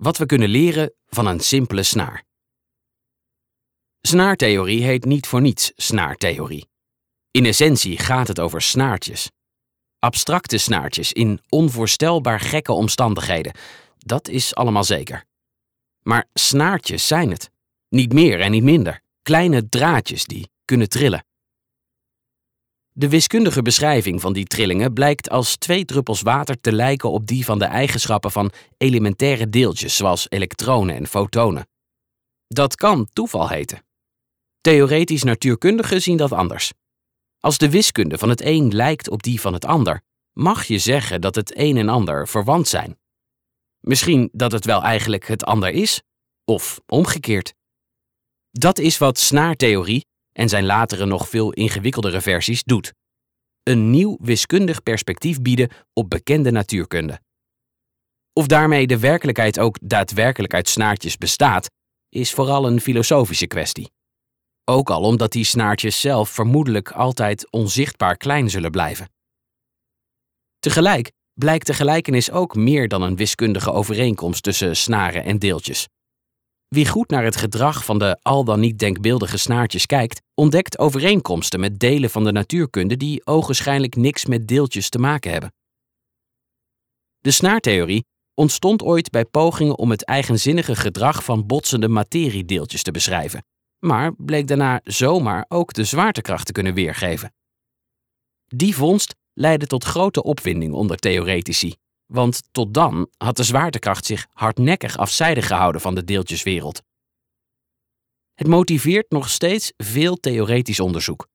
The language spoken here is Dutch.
Wat we kunnen leren van een simpele snaar. Snaartheorie heet niet voor niets snaartheorie. In essentie gaat het over snaartjes. Abstracte snaartjes in onvoorstelbaar gekke omstandigheden. Dat is allemaal zeker. Maar snaartjes zijn het. Niet meer en niet minder. Kleine draadjes die kunnen trillen. De wiskundige beschrijving van die trillingen blijkt als 2 druppels water te lijken op die van de eigenschappen van elementaire deeltjes zoals elektronen en fotonen. Dat kan toeval heten. Theoretisch natuurkundigen zien dat anders. Als de wiskunde van het een lijkt op die van het ander, mag je zeggen dat het een en ander verwant zijn. Misschien dat het wel eigenlijk het ander is, of omgekeerd. Dat is wat snaartheorie en zijn latere nog veel ingewikkeldere versies doet. Een nieuw wiskundig perspectief bieden op bekende natuurkunde. Of daarmee de werkelijkheid ook daadwerkelijk uit snaartjes bestaat, is vooral een filosofische kwestie. Ook al omdat die snaartjes zelf vermoedelijk altijd onzichtbaar klein zullen blijven. Tegelijk blijkt de gelijkenis ook meer dan een wiskundige overeenkomst tussen snaren en deeltjes. Wie goed naar het gedrag van de al dan niet denkbeeldige snaartjes kijkt, ontdekt overeenkomsten met delen van de natuurkunde die ogenschijnlijk niks met deeltjes te maken hebben. De snaartheorie ontstond ooit bij pogingen om het eigenzinnige gedrag van botsende materiedeeltjes te beschrijven, maar bleek daarna zomaar ook de zwaartekracht te kunnen weergeven. Die vondst leidde tot grote opwinding onder theoretici, want tot dan had de zwaartekracht zich hardnekkig afzijdig gehouden van de deeltjeswereld. Het motiveert nog steeds veel theoretisch onderzoek.